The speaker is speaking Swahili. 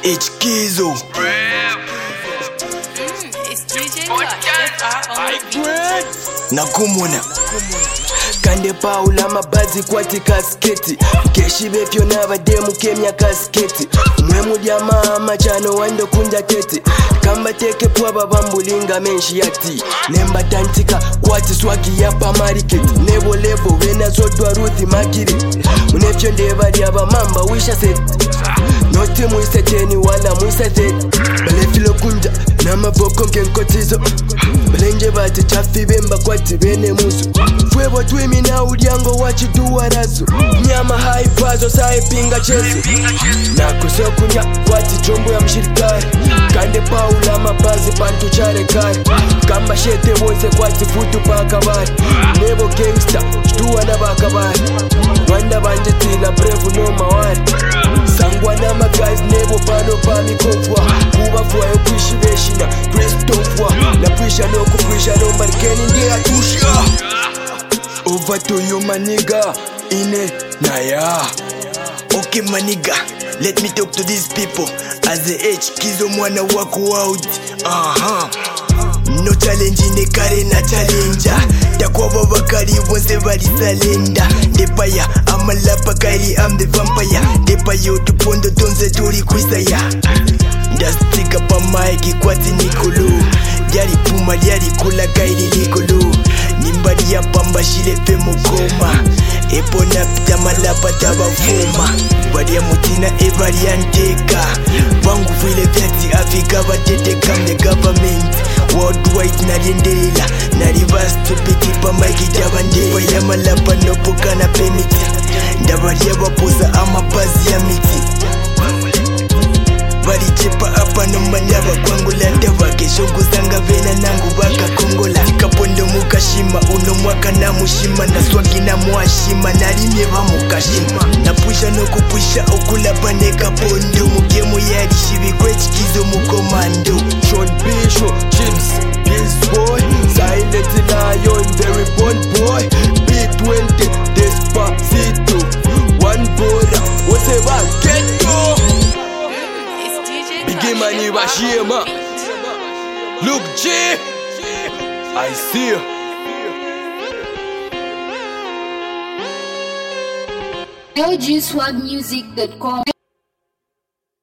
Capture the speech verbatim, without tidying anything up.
H Kizo. It's D J Clutch, that's our own beat. Nakumuna Kande paula mabazi kwati kasketi Keshi bepyo nabademu kemya kasketi Mwemu jamaa machano wando kunja teti Kamba teke pwaba bambulinga menshi yati Nemba tantika kwati swagi yapa mariketi Nebo lebo wena zodwa ruthi makiri Unefyo ndeba liaba mamba wisha seti Noti mwise teni wala mwise teti Balefilo kunja nama boko nkenkotizo Balenje bati chafi bemba kwati bene musu Fwebo twimi na uliango wachiduwa razo Nyama haipazo saipinga chesu Na kusokunya kwati chombo ya mshirikari Kande paula mabazi pantu chare kari Kamba shete wonse kwati futu pakabari Nebo gangsta, chituwa na bakabari Wanda banjetina brevu no mawari Sangwa na magays nebo pano pa mikofwa Kuba fwa yo kwishi beshina Christopher Na pwisha no kupwisha no marikeni ndiya tusha Over to you maniga Ine na ya Okay maniga Let me talk to these people As the H Kizo mwana wako out Aha No challenge ne kare na challenger Takwa baba kari wonse bali salenda Depaya amalapa kari I'm the vampire Depayo tupondo tonze turi kuisaya Ndastika pa maiki kwati nikolo Diari puma diari kula kairi likolo Nimbari ya pamba shile fe mukoma Epo na pita malapa taba fuma Bari ya mutina ebari ya nteka Vangu vile vyati Afrika batete kam the government Worldwide na riendelela Na reverse tupiti pa maiki jaba ndela Bari ya malapa nopoka na pemiti Ndabari ya waposa ama bazi ya miti Bari chepa hapa no manyaba kwangu landa wake Shogu zanga vena nangu waka kongola Kapondo mukashima uno mwaka na mushima Na swagi na muashima na rimye wa mukashima Na pusha no kupusha okula pane kapondo Mugemu yari shibi kwechi kizo mukomando Sean Bisho, Chips, Peace Boy Silent Lion, very born boy B twenty, Despacito One Bora, whatever, get go Bigimani Bashima Look G I see you L G swag music dot com